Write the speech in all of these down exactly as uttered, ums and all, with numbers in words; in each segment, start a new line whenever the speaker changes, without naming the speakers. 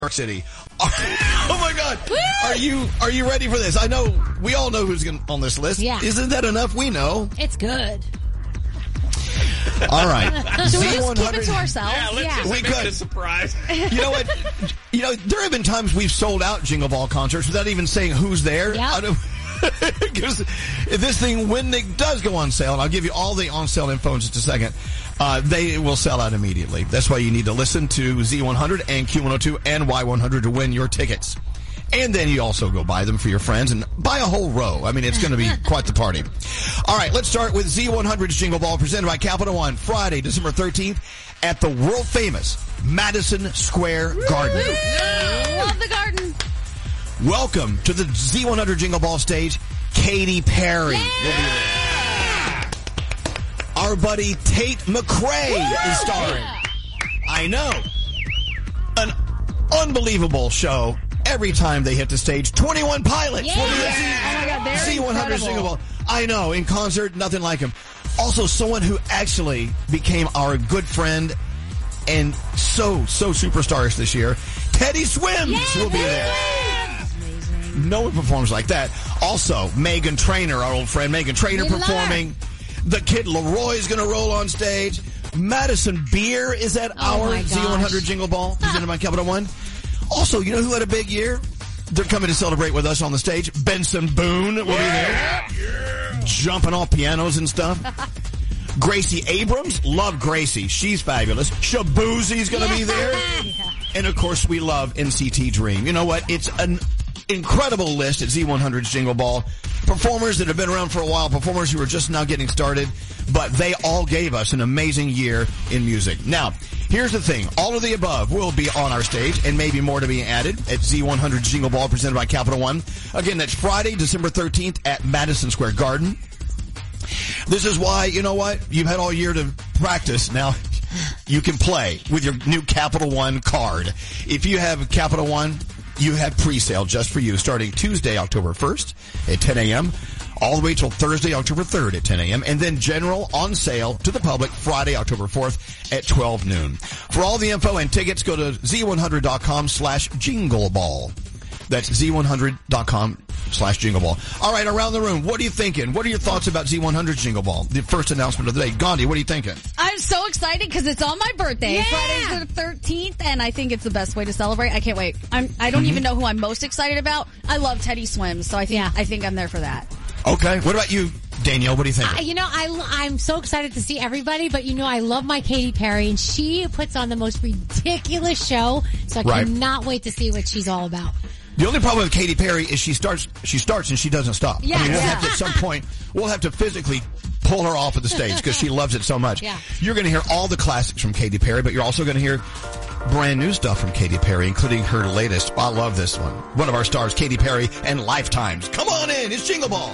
York City. Oh my God! Woo! Are you are you ready for this? I know we all know who's gonna, on this list.
Yeah.
Isn't that enough? We know.
It's good.
All right.
Should we just keep it to ourselves?
Yeah, let's
Yeah.
just
We
make
could.
it a surprise.
You know what? You know, there have been times we've sold out Jingle Ball concerts without even saying who's there.
Yep.
I don't- Because if this thing, when it does go on sale, and I'll give you all the on-sale info in just a second, uh, they will sell out immediately. That's why you need to listen to Z one hundred and Q one oh two and Y one hundred to win your tickets. And then you also go buy them for your friends and buy a whole row. I mean, it's going to be quite the party. All right, let's start with Z one hundred's Jingle Ball presented by Capital One, Friday, December thirteenth at the world-famous Madison Square Garden.
Love the garden.
Welcome to the Z one hundred Jingle Ball stage, Katy Perry.
Yeah!
Will be there. Our buddy Tate McRae is starring. I know. An unbelievable show every time they hit the stage. twenty-one Pilots
Yeah!
will be at
Oh my God, they're
Z one hundred
incredible.
Jingle Ball. I know, in concert, nothing like him. Also, someone who actually became our good friend and so, so superstarish this year, Teddy Swims will be there. No one performs like that. Also, Meghan Trainor, our old friend Meghan Trainor,
We love
performing. The kid Leroy is going to roll on stage. Madison Beer is at
Oh
our
my
Z one hundred
gosh.
Jingle Ball, presented by Capital One. Also, you know who had a big year? They're coming to celebrate with us on the stage. Benson Boone will be there. Jumping off pianos and stuff. Gracie Abrams. Love Gracie. She's fabulous. Shabuzi's going to be there. And, of course, we love N C T Dream. You know what? It's an incredible list at Z one hundred's Jingle Ball. Performers that have been around for a while, performers who are just now getting started, but they all gave us an amazing year in music. Now, here's the thing. All of the above will be on our stage, and maybe more to be added at Z one hundred's Jingle Ball presented by Capital One. Again, that's Friday, December thirteenth at Madison Square Garden. This is why, you know what? You've had all year to practice. Now, you can play with your new Capital One card. If you have Capital One, you have pre-sale just for you starting Tuesday, October first at ten a.m. all the way till Thursday, October third at ten a.m. And then general on sale to the public Friday, October fourth at twelve noon. For all the info and tickets, go to Z one hundred dot com slash Jingle Ball. That's Z one hundred dot com slash Jingle Ball. All right, around the room, what are you thinking? What are your thoughts about Z one hundred's Jingle Ball? The first announcement of the day. Gandhi, what are you thinking?
I'm so excited because it's on my birthday.
Yeah.
Friday's the thirteenth, and I think it's the best way to celebrate. I can't wait. I'm, I don't
Mm-hmm.
even know who I'm most excited about. I love Teddy Swims, so I think
Yeah.
I think I'm there for that.
Okay. What about you, Danielle? What do you think?
I, you know, I, I'm so excited to see everybody, but you know, I love my Katy Perry, and she puts on the most ridiculous show, so I
Right.
cannot wait to see what she's all about.
The only problem with Katy Perry is she starts, she starts and she doesn't stop.
Yeah,
I mean, we'll
yeah.
have to, at some point, we'll have to physically pull her off of the stage because she loves it so much.
Yeah.
You're going to hear all the classics from Katy Perry, but you're also going to hear brand new stuff from Katy Perry, including her latest. I love this one. One of our stars, Katy Perry and Lifetimes. Come on in. It's Jingle Ball.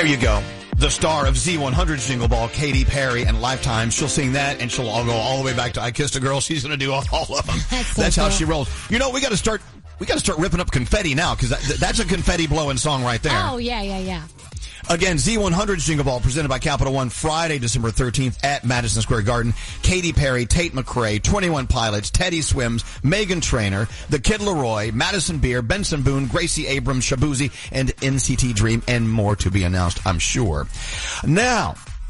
There you go. The star of Z one hundred's Jingle Ball, Katy Perry, and Lifetime. She'll sing that, and she'll all go all the way back to I Kissed a Girl. She's going to do all of them.
That's, so
that's how
cool.
she rolls. You know, we got to start. We got to start ripping up confetti now, because that, that's a confetti blowing song right there.
Oh yeah, yeah, yeah.
Again, Z one hundred's Jingle Ball presented by Capital One Friday, December thirteenth at Madison Square Garden. Katy Perry, Tate McRae, twenty-one Pilots, Teddy Swims, Meghan Trainor, The Kid Laroi, Madison Beer, Benson Boone, Gracie Abrams, Shabuzi, and N C T Dream, and more to be announced, I'm sure. Now,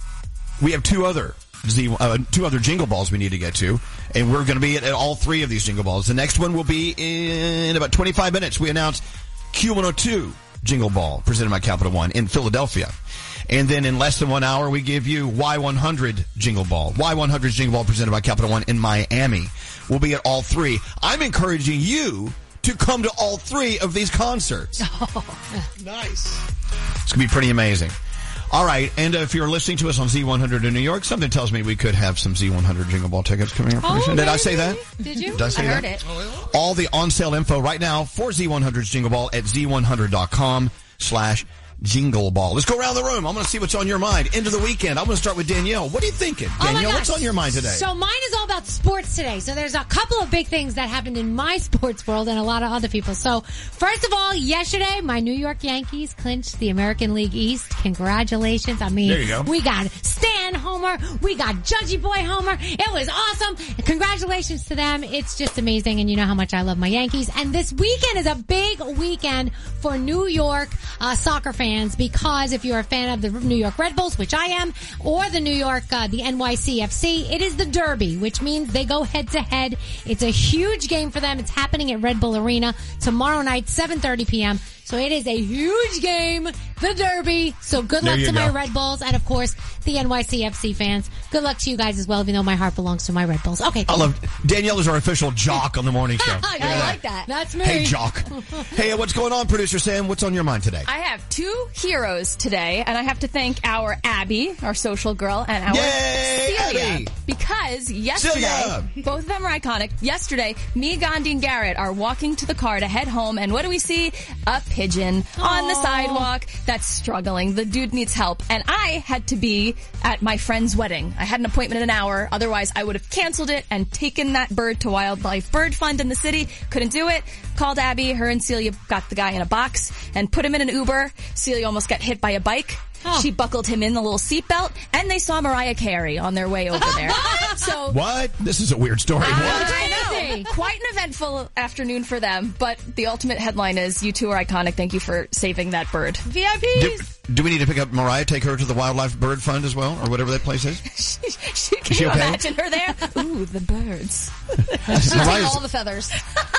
we have two other Z, uh, two other Jingle Balls we need to get to, and we're going to be at, at all three of these Jingle Balls. The next one will be in about twenty-five minutes. We announce Q one oh two Jingle Ball, presented by Capital One in Philadelphia. And then in less than one hour, we give you Y one hundred Jingle Ball. Y one hundred's Jingle Ball, presented by Capital One in Miami. We'll be at all three. I'm encouraging you to come to all three of these concerts.
Oh.
Nice.
It's going to be pretty amazing. All right, and uh, if you're listening to us on Z one hundred in New York, something tells me we could have some Z one hundred Jingle Ball tickets coming up pretty
Oh,
soon. Did
maybe.
I say that?
Did you?
Did I say
I
that?
heard it.
All the on-sale info right now for Z one hundred's Jingle Ball at Z one hundred dot com slash Jingle Ball. Let's go around the room. I'm going to see what's on your mind. Into the weekend. I'm going to start with Danielle. What are you thinking?
Oh my
Danielle,
gosh.
what's on your mind today?
So mine is all about sports today. So there's a couple of big things that happened in my sports world and a lot of other people. So first of all, yesterday, my New York Yankees clinched the American League East. Congratulations. I mean,
There you go.
we got Stan Homer. We got Judgy Boy Homer. It was awesome. Congratulations to them. It's just amazing. And you know how much I love my Yankees. And this weekend is a big weekend for New York uh, soccer fans, because if you're a fan of the New York Red Bulls, which I am, or the New York, uh, the N Y C F C, it is the Derby, which means they go head to head. It's a huge game for them. It's happening at Red Bull Arena tomorrow night, seven thirty p.m. So it is a huge game, the Derby. So good
There
luck
you
to my
go.
Red Bulls, and of course, the N Y C F C fans. Good luck to you guys as well, even though my heart belongs to my Red Bulls. Okay.
I love Danielle is our official jock on the morning show.
I like that.
That's me.
Hey, jock. Hey, what's going on, producer Sam? What's on your mind today?
I have two heroes today, and I have to thank our Abby, our social girl, and our
Yay,
Celia.
Abby!
Because yesterday,
Celia!
both of them are iconic. Yesterday, me, Gandhi, and Garrett are walking to the car to head home, and what do we see? A pigeon on the
Aw.
sidewalk that's struggling. The dude needs help. And I had to be at my friend's wedding. I had an appointment in an hour. Otherwise, I would have canceled it and taken that bird to Wildlife Bird Fund in the city. Couldn't do it. Called Abby. Her and Celia got the guy in a box and put him in an Uber. Celia almost got hit by a bike.
Oh.
She buckled him in the little seatbelt, and they saw Mariah Carey on their way over there. So
What? This is a weird story. What?
I
Crazy.
know. Quite an eventful afternoon for them, but the ultimate headline is, you two are iconic. Thank you for saving that bird.
V I
Do,
Ps.
do we need to pick up Mariah, take her to the Wildlife Bird Fund as well, or whatever that place is?
she, she, can
she
you
okay?
imagine her there? Ooh, the birds.
Take
Mariah's,
all the feathers.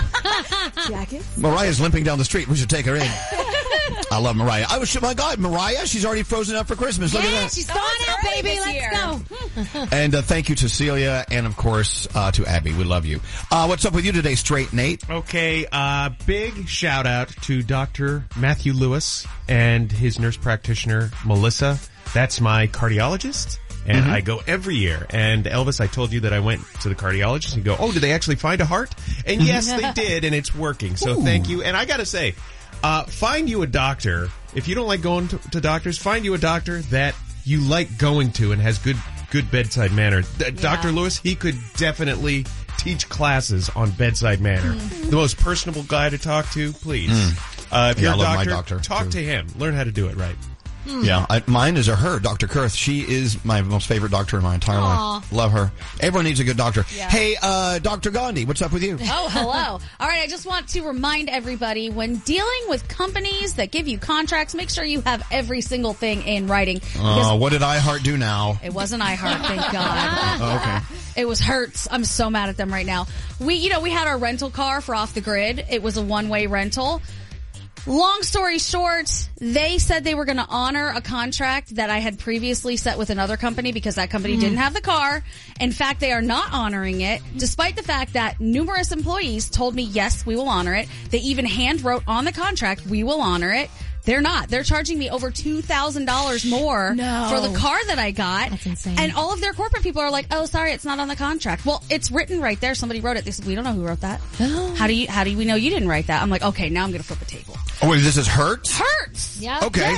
Jacket.
Mariah's limping down the street. We should take her in. I love Mariah. I was, my God, Mariah, she's already frozen up for Christmas. Look
Yeah,
at that.
she's
Oh,
thawing
it's
out,
early
baby.
this
Let's
year.
go.
And uh, thank you to Celia and, of course, uh, to Abby. We love you. Uh, what's up with you today, Straight Nate?
Okay, uh, big shout out to Doctor Matthew Lewis and his nurse practitioner, Melissa. That's my cardiologist. And
Mm-hmm.
I go every year. And Elvis, I told you that I went to the cardiologist and go, oh, did they actually find a heart? And yes, they did, and it's working. So thank you. And I gotta say, uh, find you a doctor. If you don't like going to, to doctors, find you a doctor that you like going to and has good, good bedside manner. D- Doctor Lewis, he could definitely teach classes on bedside manner. The most personable guy to talk to, please. Uh, if
Yeah,
you're
I
a
love my
doctor,
doctor,
talk
too.
to him. Learn how to do it right.
Yeah, I, mine is a her, Doctor Kurth. She is my most favorite doctor in my entire
Aw.
life. Love her. Everyone needs a good doctor. Hey, uh, Doctor Gandhi, what's up with you?
Oh, hello. All right, I just want to remind everybody, when dealing with companies that give you contracts, make sure you have every single thing in writing. Because
Uh, what did iHeart do now?
it wasn't iHeart, thank God.
Oh, okay.
It was Hertz. I'm so mad at them right now. We, you know, we had our rental car for Off the Grid. It was a one-way rental. Long story short, they said they were going to honor a contract that I had previously set with another company because that company didn't have the car. In fact, they are not honoring it, despite the fact that numerous employees told me, yes, we will honor it. They even hand wrote on the contract, we will honor it. They're not. They're charging me over two thousand dollars more
No.
for the car that I got.
That's insane.
And all of their corporate people are like, oh, sorry, it's not on the contract. Well, it's written right there. Somebody wrote it. They said, we don't know who wrote that. How do you, how do we know you didn't write that? I'm like, okay, now I'm going to flip the table.
Oh, wait, this is Hertz?
Hertz!
Yep.
Okay.
Yes.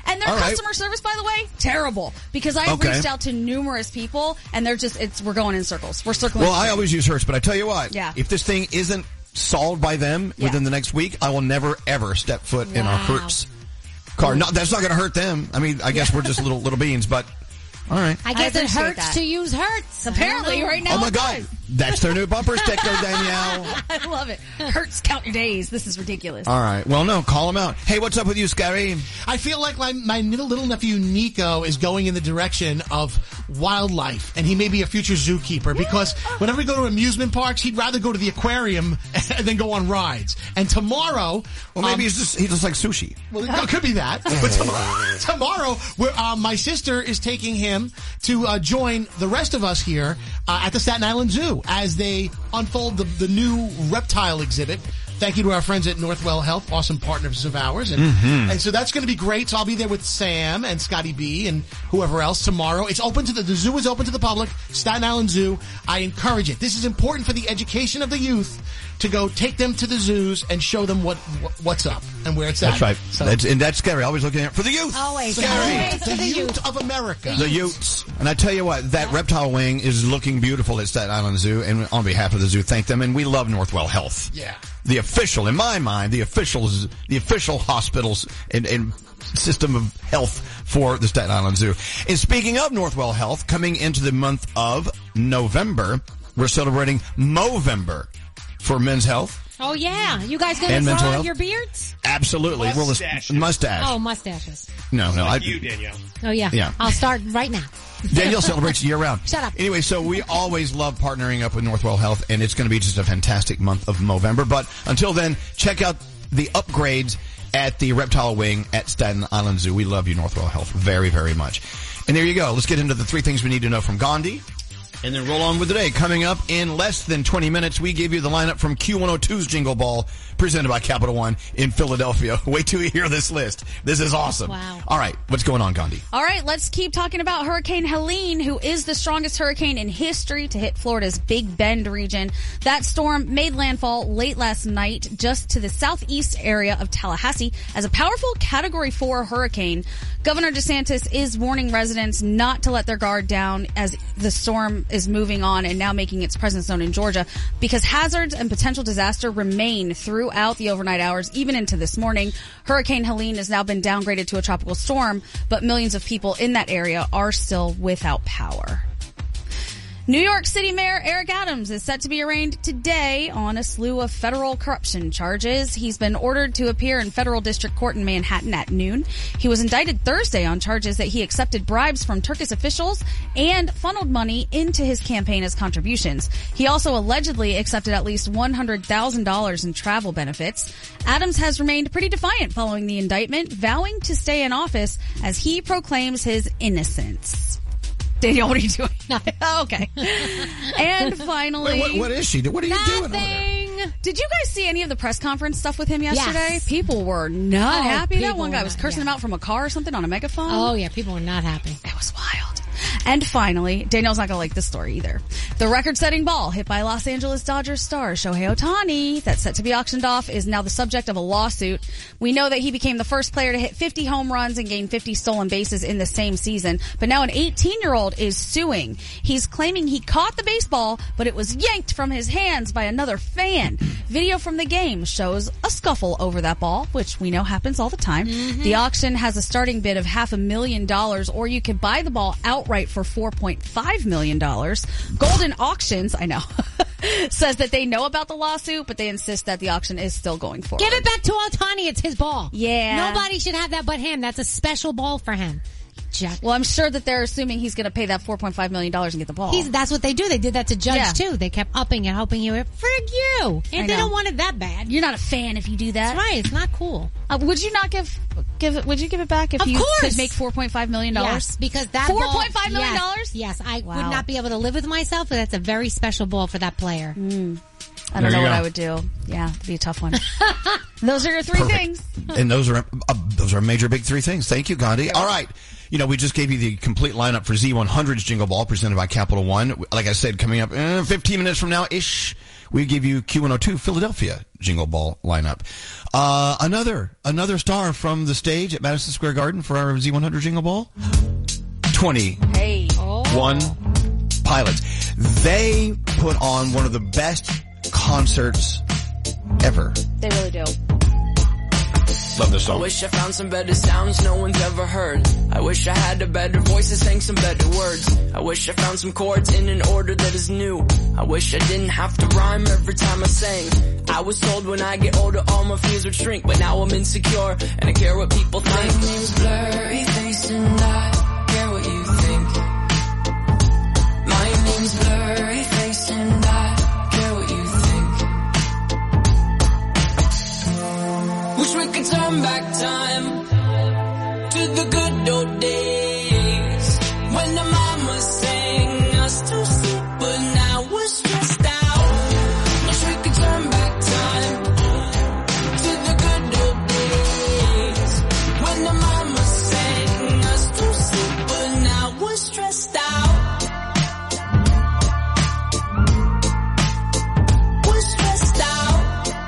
And their
All right.
customer service, by the way, terrible. Because I've
Okay.
reached out to numerous people, and they're just, it's we're going in circles. We're circling.
Well, I always use Hertz, but I tell you what,
Yeah.
if this thing isn't solved by them
Yeah.
within the next week, I will never ever step foot in a
Wow.
Hertz car. No, that's not going to hurt them. I mean, I guess we're just little little beans, but all right.
I guess it
appreciate
hurts
that.
to use Hertz.
Apparently, right now.
Oh my
it
God,
does.
that's their new bumper sticker, Danielle.
I love it. Hurts count your days. This is ridiculous.
All right. Well, no, call them out. Hey, what's up with you, Scary?
I feel like my, my little, little nephew Nico is going in the direction of wildlife, and he may be a future zookeeper because whenever we go to amusement parks, he'd rather go to the aquarium than go on rides. And tomorrow,
Well, maybe
um,
he's just he just like sushi.
well, it could be that. But tomorrow, tomorrow we're, uh, my sister is taking him to uh, join the rest of us here uh, at the Staten Island Zoo as they unfold the, the new reptile exhibit. Thank you to our friends at Northwell Health, awesome partners of ours. And,
Mm-hmm.
and so that's going to be great. So I'll be there with Sam and Scotty B and whoever else tomorrow. It's open to the, the zoo is open to the public, Staten Island Zoo. I encourage it. This is important for the education of the youth to go take them to the zoos and show them what, what what's up and where it's at.
That's right.
So,
That's, and that's Scary. Always looking out for the youth.
Always.
Scary.
Always
The
to the
youth
youth.
of America.
The Utes. And I tell you what, that reptile wing is looking beautiful at Staten Island Zoo. And on behalf of the zoo, thank them. And we love Northwell Health.
Yeah.
The official, in my mind, the officials, the official hospitals and, and system of health for the Staten Island Zoo. And speaking of Northwell Health, coming into the month of November, we're celebrating Movember for men's health.
Oh, yeah. You guys going to
And
grow
mental
out
health?
your beards?
Absolutely. Well, this-
Mustaches.
mustache.
Oh, mustaches.
No, no. I,
Like you, Danielle.
Oh, yeah.
Yeah.
I'll start right now.
Danielle celebrates year round.
Shut up.
Anyway, so we always love partnering up with Northwell Health, and it's going to be just a fantastic month of Movember. But until then, check out the upgrades at the Reptile Wing at Staten Island Zoo. We love you, Northwell Health, very, very much. And there you go. Let's get into the three things we need to know from Gandhi. And then roll on with the day. Coming up in less than twenty minutes, we give you the lineup from Q one oh two's Jingle Ball, presented by Capital One in Philadelphia. Wait till you hear this list. This is awesome.
Wow.
All right, what's going on, Gandhi?
All right, let's keep talking about Hurricane Helene, who is the strongest hurricane in history to hit Florida's Big Bend region. That storm made landfall late last night just to the southeast area of Tallahassee as a powerful Category four hurricane. Governor DeSantis is warning residents not to let their guard down as the storm is moving on and now making its presence known in Georgia because hazards and potential disaster remain throughout the overnight hours, even into this morning. Hurricane Helene has now been downgraded to a tropical storm, but millions of people in that area are still without power. New York City Mayor Eric Adams is set to be arraigned today on a slew of federal corruption charges. He's been ordered to appear in federal district court in Manhattan at noon. He was indicted Thursday on charges that he accepted bribes from Turkish officials and funneled money into his campaign as contributions. He also allegedly accepted at least one hundred thousand dollars in travel benefits. Adams has remained pretty defiant following the indictment, vowing to stay in office as he proclaims his innocence. Danielle, what are you doing?
Nothing.
Okay. And finally,
Wait, what, what is she? What are you doing over there?
Nothing.
did you guys see any of the press conference stuff with him yesterday?
Yes.
People were not
Oh,
happy. That
people
one guy
were
was
not-
cursing
yeah.
him out from a car or something on a megaphone.
Oh, yeah. People were not happy.
It was wild. And finally, Danielle's not going to like this story either. The record-setting ball hit by Los Angeles Dodgers star Shohei Ohtani that's set to be auctioned off is now the subject of a lawsuit. We know that he became the first player to hit fifty home runs and gain fifty stolen bases in the same season. But now an eighteen-year-old is suing. He's claiming he caught the baseball, but it was yanked from his hands by another fan. Video from the game shows a scuffle over that ball, which we know happens all the time. Mm-hmm. The auction has a starting bid of half a million dollars, or you could buy the ball outright for four point five million dollars. Golden Auctions, I know, says that they know about the lawsuit, but they insist that the auction is still going forward.
Give it back to Ohtani. It's his ball.
Yeah.
Nobody should have that but him. That's a special ball for him. Jack.
Well, I'm sure that they're assuming he's going to pay that four point five million dollars and get the ball.
He's, that's what they do. They did that to Judge,
Yeah.
too. They kept upping and hoping you would, frig you. And
I
they
know.
don't want it that bad.
You're not a fan if you do that.
That's right. It's not cool.
Uh, would you not give give it? Would you give it back if
Of
you
course.
could make four point five million dollars?
Yes, because that
four
ball-
point five million dollars.
Yes, yes, I
Wow.
would not be able to live with myself, but that's a very special ball for that player.
I don't
There
know
you
what
go.
I would do. Yeah, it'd be a tough one. Those are your three
Perfect.
things.
And those are uh, those are major big three things. Thank you, Gandhi. All right. You know, we just gave you the complete lineup for Z one hundred's Jingle Ball presented by Capital One. Like I said, coming up eh, fifteen minutes from now-ish, we give you Q one oh two Philadelphia Jingle Ball lineup. Uh, another, another star from the stage at Madison Square Garden for our Z one hundred Jingle Ball. twenty-one
Hey.
Pilots. They put on one of the best concerts ever.
They really do.
Love this song.
I wish I found some better sounds no one's ever heard. I wish I had a better voice and sang some better words. I wish I found some chords in an order that is new. I wish I didn't have to rhyme every time I sang. I was told when I get older all my fears would shrink, but now I'm insecure and I care what people think. My name's Blurry Face and I care what you think. My name's Blurry Face and I care what you think. Wish we could turn back time to the good old days when the mama sang us to sleep, but now we're stressed out. Wish we could turn back time to the good old days when the mama sang us to sleep, but now we're stressed out. We're stressed out.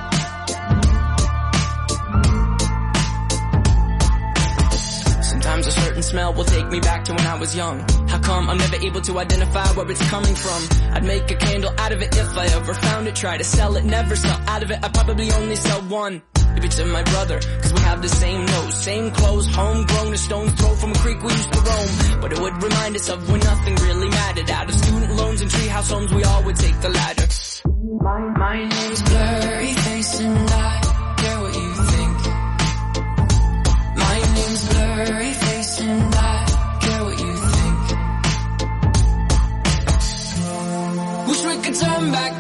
Sometimes a certain smell will take me back to when I was young. How come I'm never able to identify where it's coming from? I'd make a candle out of it if I ever found it. Try to sell it, never sell out of it. I probably only sell one. Maybe to my brother, cause we have the same nose, same clothes, homegrown, a stone's throw from a creek we used to roam. But it would remind us of when nothing really mattered. Out of student loans and treehouse homes, we all would take the ladder. My, my name's Blurry Face and I care what you think. My name's Blurry Face and I care what you think. Wish we could turn back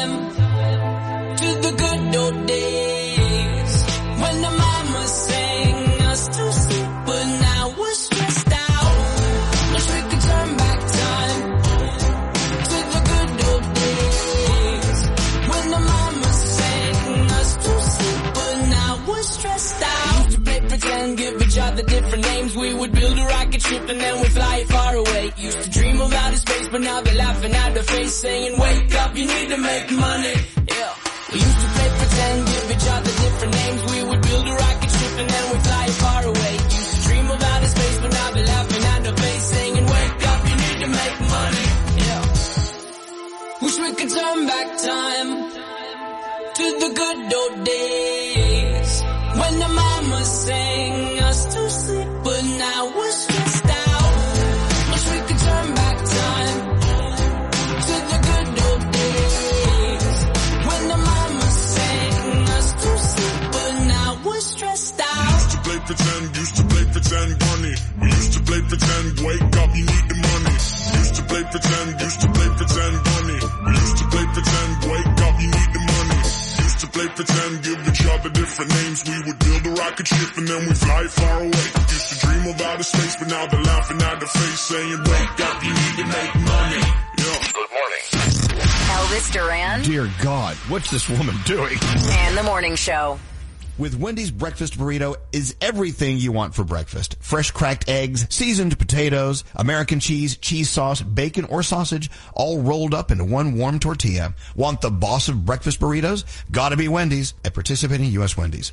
time to the good old days when the mama sang us to sleep, but now we're stressed out. Wish we could turn back time to the good old days when the mama sang us to sleep, but now we're stressed out. Used to play pretend, give each other different names. We would build a rocket ship and then we'd fly it far away. Used to dream of outer space, but now they're laughing at the face, saying, wake up, you need to make money. Yeah. We used to play pretend, give each other different names. We would build a rocket ship and then we'd fly it far away. Used to dream of outer space, but now they're laughing at the face, saying, wake up, you need to make money. Yeah. Wish we could turn back time to the good old days when the mama sang us to sleep, but now we're stressed out. Wish we could turn back time to the good old days when the mama sang us to sleep, but now we're stressed out.
Used to play pretend, used to play pretend, bunny. We used to play pretend, wake up, you need the money. Used to play pretend, used to play pretend, bunny. We used to play pretend, wake up, you need the money. Used to play pretend, give each other different names. We would build a rocket ship and then we fly far away. Used to dream of outer space, but now they're laughing at the face, saying, wake up, you need to make money. Yeah. Good morning.
Elvis Duran
Dear God, what's this woman doing?
and the Morning Show.
With Wendy's breakfast burrito is everything you want for breakfast. Fresh cracked eggs, seasoned potatoes, American cheese, cheese sauce, bacon or sausage, all rolled up into one warm tortilla. Want the boss of breakfast burritos? Gotta be Wendy's at participating U S Wendy's.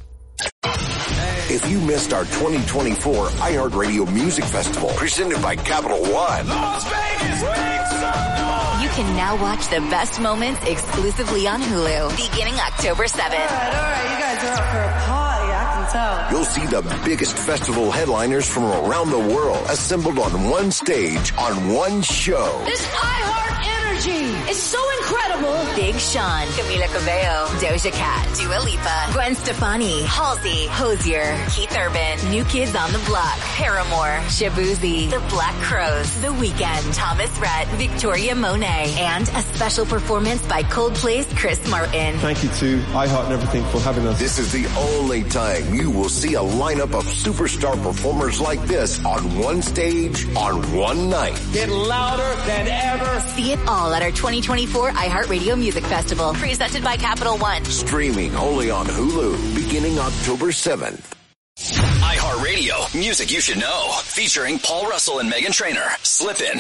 If you missed our twenty twenty-four iHeartRadio Music Festival presented by Capital One,
Las Vegas, you can now watch the best moments exclusively on Hulu beginning October seventh.
All right, all right, you guys are up for a party, I can tell.
You'll see the biggest festival headliners from around the world assembled on one stage on one show.
This iHeart energy is so incredible. Big Sean, Camila Cabello, Doja Cat, Dua Lipa, Gwen Stefani, Halsey, Hozier, Keith Urban, New Kids on the Block, Paramore, Shabuzi, The Black Crowes, The Weeknd, Thomas Rhett, Victoria Monet, and a special performance by Coldplay's Chris Martin.
Thank you to iHeart and everything for having us.
This is the only time you will see a lineup of superstar performers like this on one stage on one night.
Get louder than ever.
See it all at our twenty twenty-four iHeartRadio Music Festival, presented by Capital One.
Streaming only on Hulu beginning October seventh.
iHeartRadio, music you should know. Featuring Paul Russell and Meghan Trainor. Slip in.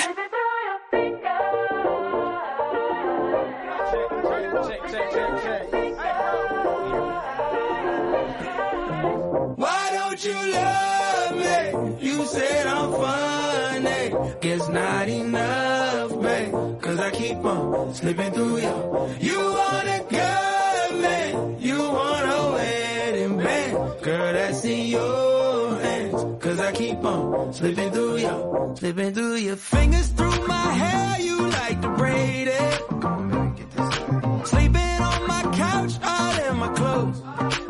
don't you love me? You said I'm funny. Guess not enough, babe. Cause I keep on slipping through you. You want a girl, you want a wedding band. Girl, that's in your hands. Cause I keep on slipping through you. Slipping through your fingers through my hair. You like to braid it. Sleeping on my couch, all in my clothes.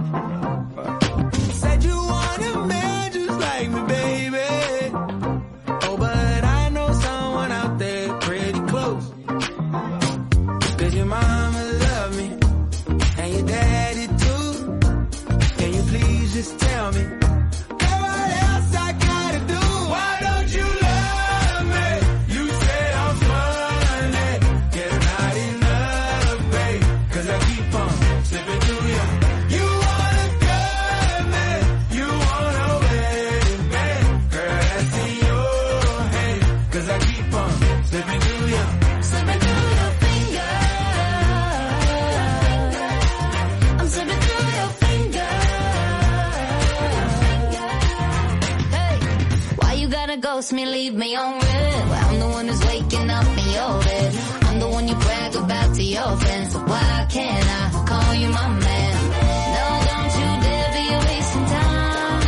Said you want a man just like me, baby. Oh, but I know someone out there pretty close. Cause your mama love me, and your daddy too. Can you please just tell me, girl, what else I gotta do? Why don't you love me? You said I'm funny. Guess not enough, babe. Cause I keep on slipping through you. You want a girl, man. You want a wedding band. Girl, that's in your hands. Cause I keep on slipping through you. Slipping through your fingers. I'm slipping through your fingers.
Hey, why you gotta ghost me, leave me on red? Well, I'm the one who's waking up in your bed. I'm the one you brag about to your friends. So why can't I call you my man? No, don't you dare be wasting time.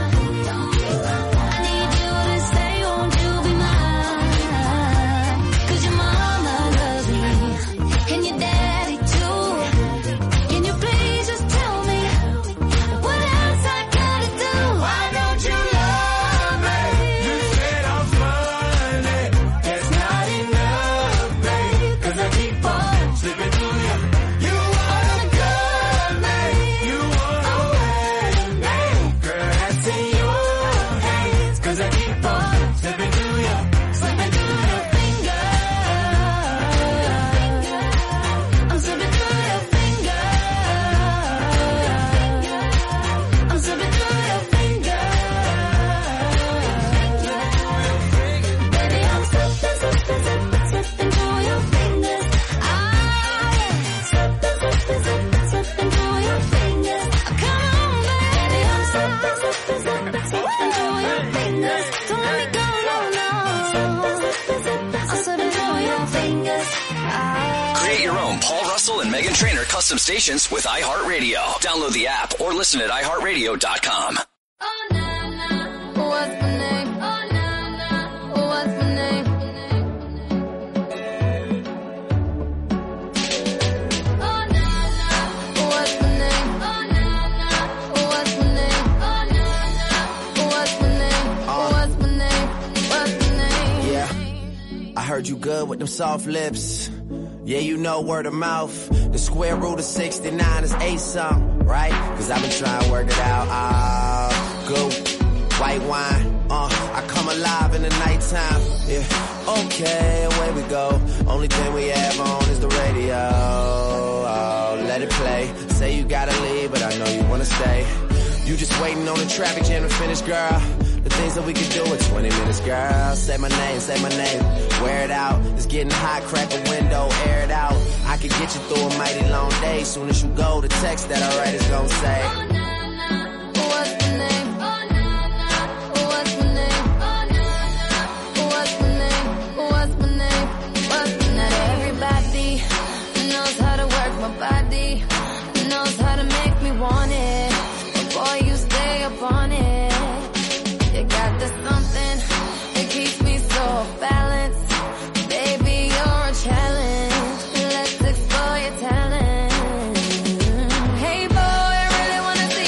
I need you to stay, won't you be mine? Cause your mama loves me, and your daddy too. Can you please just tell me, what else I gotta do?
Why don't you love me? You said I'm funny. That's not enough, babe. Cause I keep on slipping through you. You want a girl, man. You want a wedding band. Girl, that's in your hands. Cause I keep on slipping through you. Slipping through your fingers.
I'm slipping through your fingers. I'm slipping through your fingers. Baby, I'm slipping, slipping, slipping, slipping through your fingers. Ah, yeah. Slipping, slipping, slipping, slipping through your fingers. Come on, baby, I'm slipping, slipping, slipping, slipping through your fingers. Don't let me go, no, no. Slipping, slipping, slipping, I'm slipping through your fingers. Ah.
Create your own Paul Russell and Meghan Trainor custom stations with iHeartRadio. Download the app or listen at i heart radio dot com.
Oh, na, na. What's my name? Oh, na, na. What's my name? Oh, na, na. What's my name? Oh, na, na. What's my name? Oh, na, na. What's my name? What's my name? What's my name?
Yeah, I heard you good with them soft lips. Yeah, you know word of mouth. The square root of sixty-nine is eight something, right? Cause I've been trying to work it out. Ah, good white wine. Uh, I come alive in the nighttime. Yeah, okay, away we go. Only thing we have on is the radio. Oh, let it play. Say you gotta leave, but I know you wanna stay. You just waiting on the traffic jam to finish, girl. The things that we could do in twenty minutes, girl. Say my name, say my name. Wear it out. It's getting hot, crack a window, air it out. I could get you through a mighty long day. Soon as you go, the text that I write is gonna say,
Oh, na, na. What's my name? Oh, na, na. What's my name? Oh, na, na. What's my name? What's my name? What's my name? Not everybody knows how to work my body, knows how to make me want it. But boy, you stay up on it. You got this something that keeps me so balanced. Baby, you're a challenge. Let's explore your talent. Hey boy, I really wanna see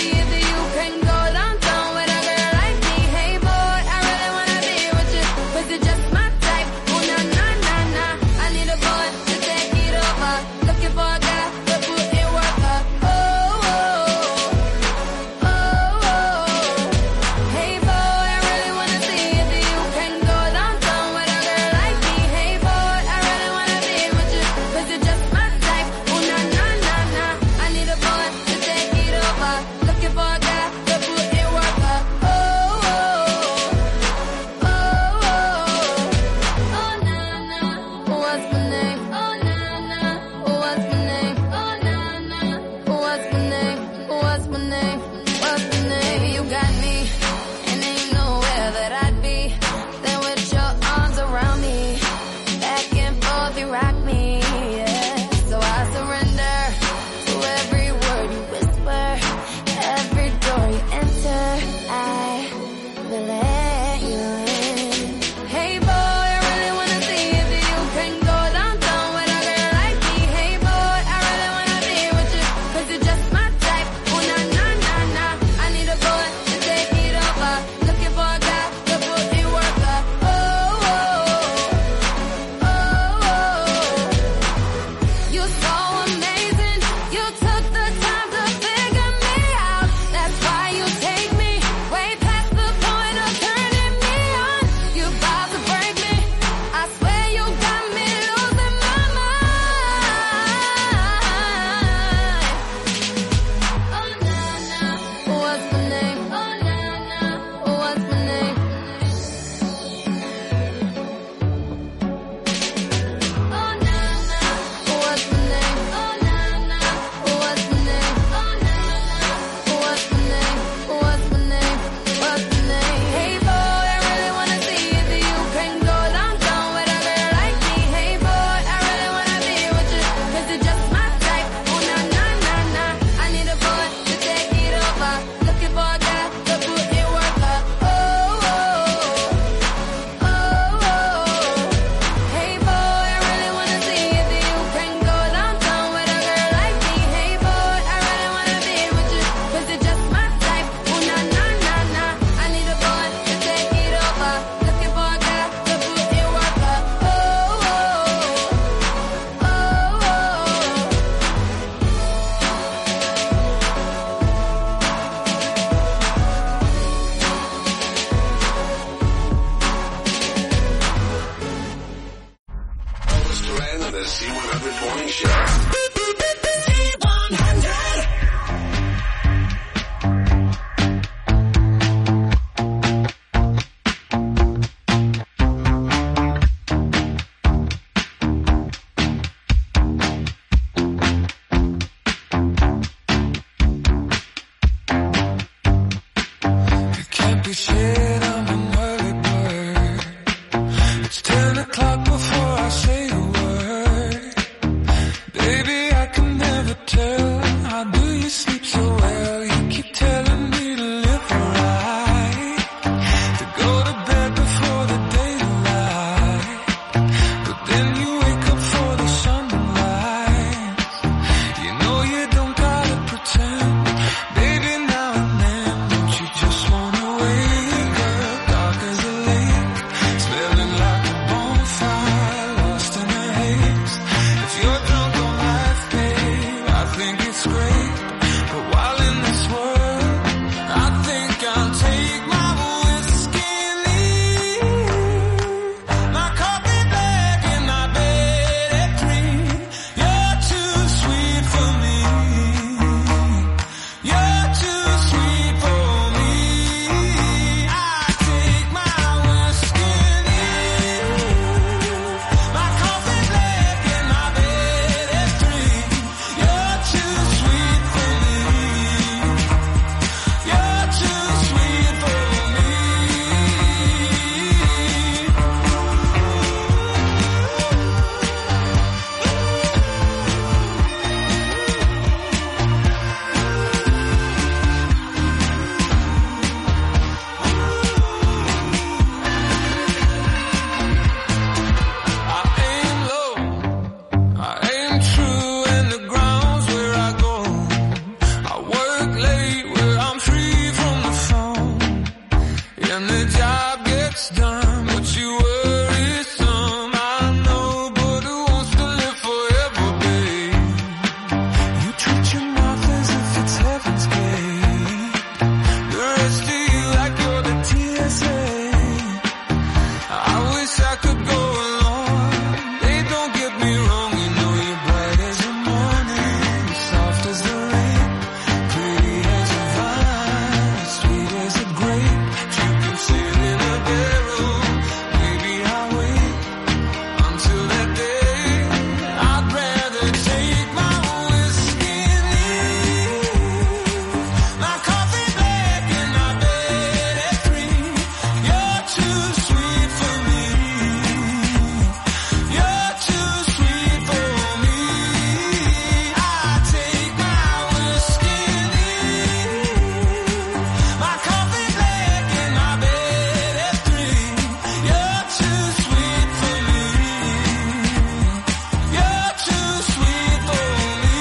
shit, I'm an early bird. It's ten o'clock before I say a word. Baby, I can never tell. How do you sleep so well? You keep telling me to live right, to go to bed before the daylight. But then you wake up for the sunrise. You know you don't gotta pretend. Baby, now and then, don't you just wanna wake up dark as a lake, smelling like a bonfire, lost in a haze. If you're drunk on life, babe, I think it's great. But while in this world, I think I'll take my whiskey and leave. My coffee black and my bed at three. You're too sweet for me. You're too sweet for me. I take my whiskey and leave. My coffee black and my bed at three. You're too sweet for me. You're too sweet for me. I aim low, I aim true, and the ground's where I go. I work late where I'm free from the phone, and the job gets done, but you worry some. I know, but who wants to live forever, babe? You treat your mouth as if it's heaven's gate. The rest of you like you're the T S A. I wish I could go along. They don't get me wrong, you know you're bright as the morning, soft as the rain, pretty as a vine, sweet as a grape. You can sit in a barrel, maybe I'll wait until that day. I'd rather take my whiskey and leave. My coffee black and my bed at three. You're too sweet for me. You're too sweet for me. I take my whiskey and leave. My coffee black and my bed at three. You're too sweet for me. You're too sweet for me.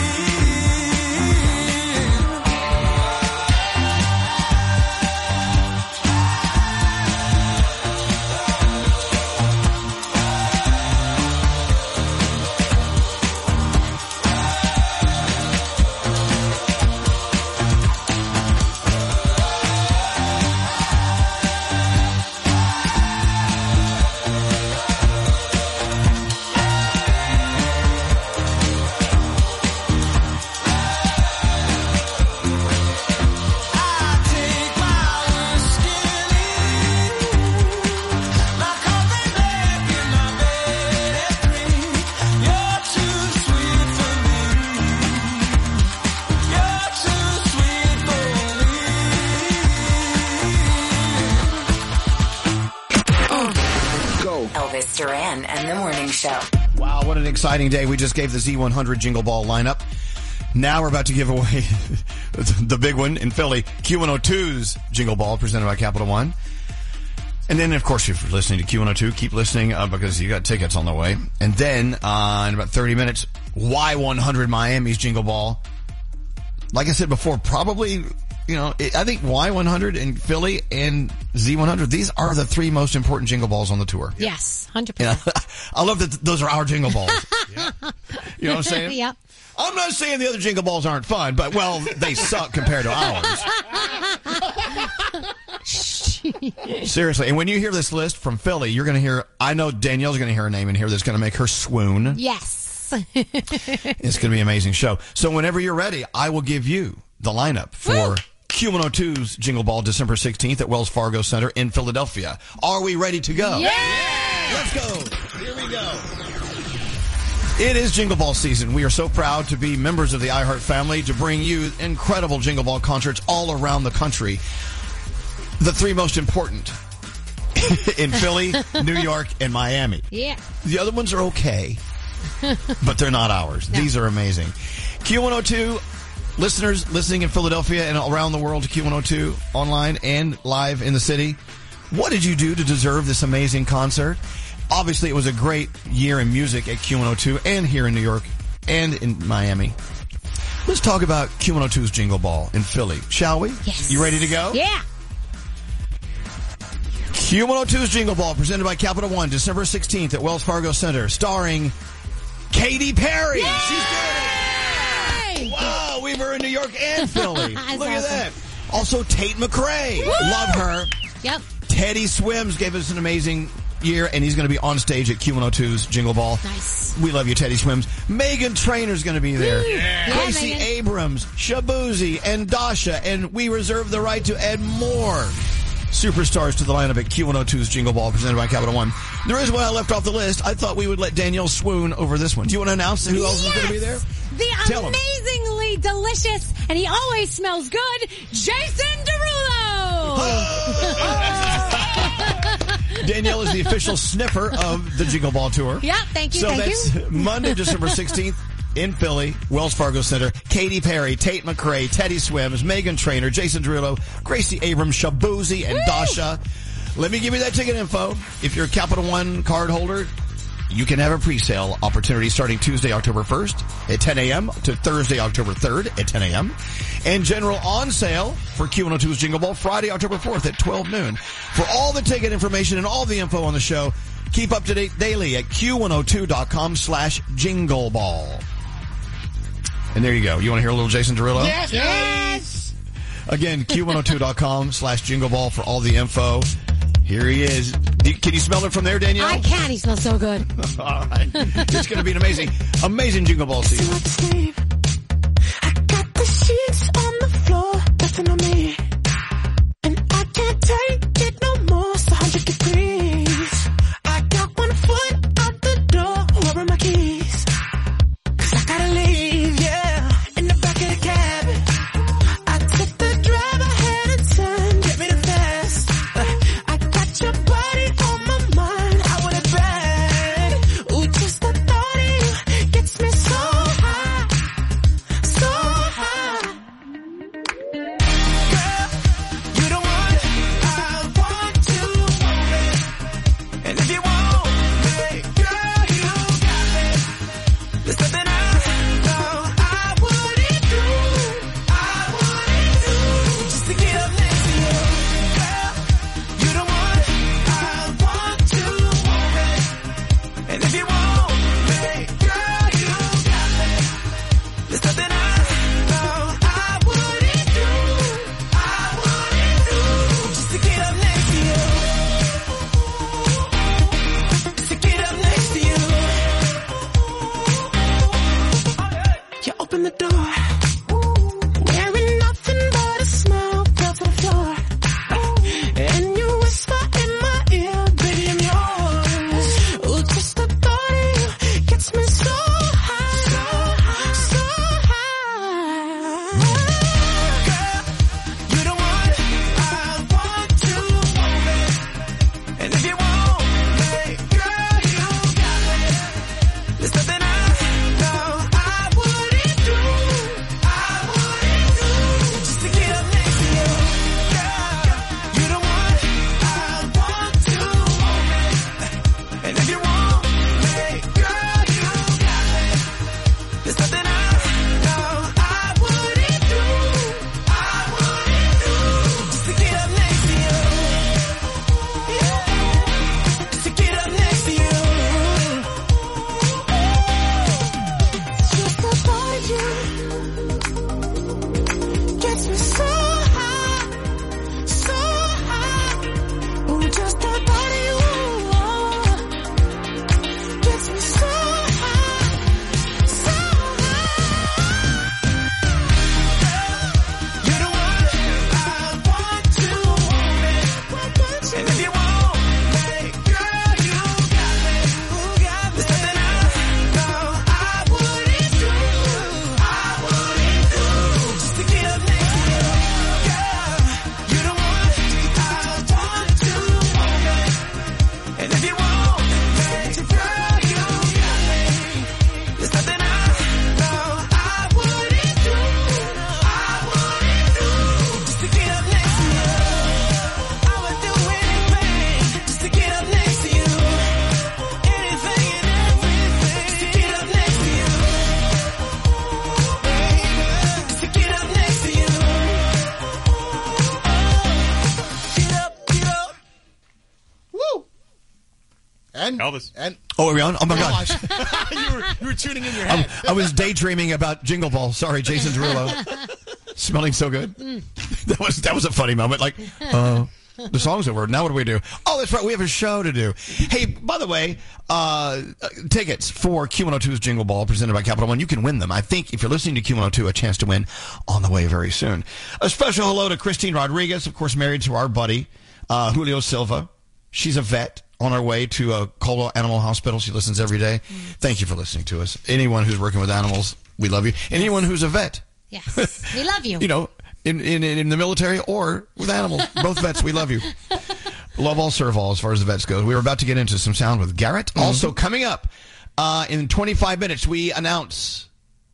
Elvis Duran and the Morning Show.
Wow, what an exciting day. We just gave the Z one hundred Jingle Ball lineup. Now we're about to give away the big one in Philly, Q one oh two's Jingle Ball presented by Capital One. And then, of course, if you're listening to Q one oh two, keep listening uh, because you got tickets on the way. And then, uh, in about thirty minutes, Y one hundred Miami's Jingle Ball. Like I said before, probably, you know, it, I think Y one hundred and Philly and Z one hundred, these are the three most important Jingle Balls on the tour.
Yes, one hundred
You know,
percent.
I love that those are our Jingle Balls. You know what I'm saying?
Yep.
I'm not saying the other Jingle Balls aren't fun, but, well, they suck compared to ours. Seriously. And when you hear this list from Philly, you're going to hear, I know Danielle's going to hear a name in here that's going to make her swoon.
Yes.
It's going to be an amazing show. So whenever you're ready, I will give you the lineup for
Woo!
Q one oh two's Jingle Ball December sixteenth at Wells Fargo Center in Philadelphia. Are we ready to go?
Yeah!
Let's go. Here we go. It is Jingle Ball season. We are so proud to be members of the iHeart family to bring you incredible Jingle Ball concerts all around the country. the three most important in Philly, New York, and Miami.
Yeah.
The other ones are okay, but they're not ours.
No.
These are amazing. Q one oh two, listeners listening in Philadelphia and around the world to Q one oh two, online and live in the city. What did you do to deserve this amazing concert? Obviously, it was a great year in music at Q one oh two and here in New York and in Miami. Let's talk about Q one oh two's Jingle Ball in Philly, shall we?
Yes.
You ready to go?
Yeah.
Q one oh two's Jingle Ball, presented by Capital One, December sixteenth at Wells Fargo Center, starring Katy Perry.
Yay!
She's doing it. Wow, we were in New York and Philly. Look
That's
at
awesome.
that. Also, Tate McRae.
Woo!
Love her.
Yep.
Teddy Swims gave us an amazing year, and he's going to be on stage at Q one oh two's Jingle Ball.
Nice.
We love you, Teddy Swims. Megan Trainor's going to be there.
Yeah.
Gracie
Yeah, Megan.
Abrams, Shabuzi, and Dasha, and we reserve the right to add more superstars to the lineup at Q one oh two's Jingle Ball, presented by Capital One. There is one I left off the list. I thought we would let Danielle swoon over this one. Do you want to announce who else
Yes!
is going to be there?
The
Tell 'em.
amazingly delicious, and he always smells good, Jason Derulo!
Danielle is the official sniffer of the Jingle Ball Tour.
Yeah, thank you,
So
thank
that's
you.
Monday, December sixteenth in Philly, Wells Fargo Center. Katy Perry, Tate McRae, Teddy Swims, Megan Trainor, Jason Derulo, Gracie Abrams, Shabuzi, and
Woo!
Dasha. Let me give you that ticket info. If you're a Capital One card holder, you can have a pre-sale opportunity starting Tuesday, October first at ten a.m. to Thursday, October third at ten a.m. And general on sale for Q one oh two's Jingle Ball Friday, October fourth at twelve noon. For all the ticket information and all the info on the show, keep up to date daily at Q one oh two dot com slash Jingle Ball. And there you go. You want to hear a little Jason Derulo?
Yes, yes.
Again, Q one oh two dot com slash Jingle Ball for all the info. Here he is. Do- Can you smell it from there, Danielle?
I can. He smells so good.
All right. It's going to be an amazing, amazing Jingle Ball season.
I got the sheets on the floor, nothing on me. And I can't take it no more, it's one hundred degrees. I got one foot out the door, where are my keys? Cause I gotta leave, yeah. In the back of the cab, I took the drive ahead and turned, get me the fast. I got your body on my mind, I want it bad. Ooh, just the thought of you gets me so high.
And
Elvis.
And
Oh, are we on? Oh, my
No,
God.
I- you, were, you were tuning in your
I,
head.
I was daydreaming about Jingle Ball. Sorry, Jason Derulo. Smelling so good. That was that was a funny moment. Like, uh, the song's over. Now what do we do? Oh, that's right. We have a show to do. Hey, by the way, uh, tickets for Q one oh two's Jingle Ball presented by Capital One. You can win them. I think if you're listening to Q one oh two, a chance to win on the way very soon. A special hello to Christine Rodriguez, of course, married to our buddy, uh, Julio Silva. She's a vet on our way to a Caldwell Animal Hospital. She listens every day. Thank you for listening to us. Anyone who's working with animals, we love you. Anyone who's a vet.
Yes. We love you.
You know, in, in in the military or with animals. Both vets, we love you. Love all, serve all as far as the vets go. We were about to get into some sound with Garrett. Mm-hmm. Also coming up uh, in twenty-five minutes, we announce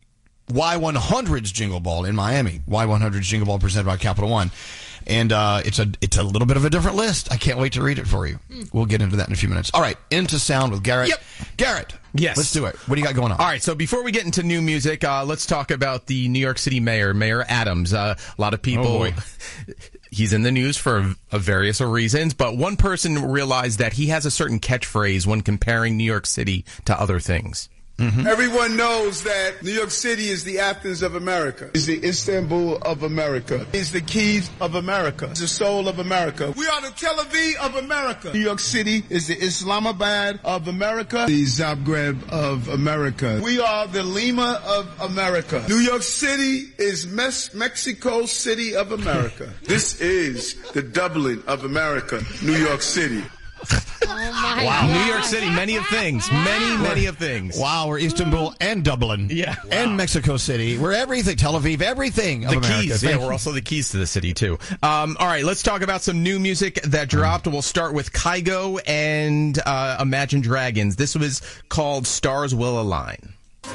Y one hundred's Jingle Ball in Miami. Y one hundred's Jingle Ball presented by Capital One. And uh, it's a it's a little bit of a different list. I can't wait to read it for you. Mm. We'll get into that in a few minutes. All right, into sound with Garrett.
Yep.
Garrett.
Yes.
Let's do it. What do you got going on?
All right, so before we get into new music, uh, let's talk about the New York City mayor, Mayor Adams. Uh, a lot of people,
oh boy.
He's in the news for uh, various reasons, but one person realized that he has a certain catchphrase when comparing New York City to other things.
Mm-hmm. Everyone knows that New York City is the Athens of America. It's the Istanbul of America. It's the keys of America. It's the soul of America. We are the Tel Aviv of America. New York City is the Islamabad of America. The Zagreb of America. We are the Lima of America. New York City is Mes- Mexico City of America. This is the Dublin of America, New York City.
Oh my
wow.
God.
New York City, many of things. Many, many of things.
Wow, we're Istanbul and Dublin.
Yeah.
And
Wow.
Mexico City. We're everything. Tel Aviv, everything of
The
America.
keys.
Thank
Yeah,
you.
we're also the keys to the city, too. Um, all right, let's talk about some new music that dropped. We'll start with Kygo and uh, Imagine Dragons. This was called Stars Will Align.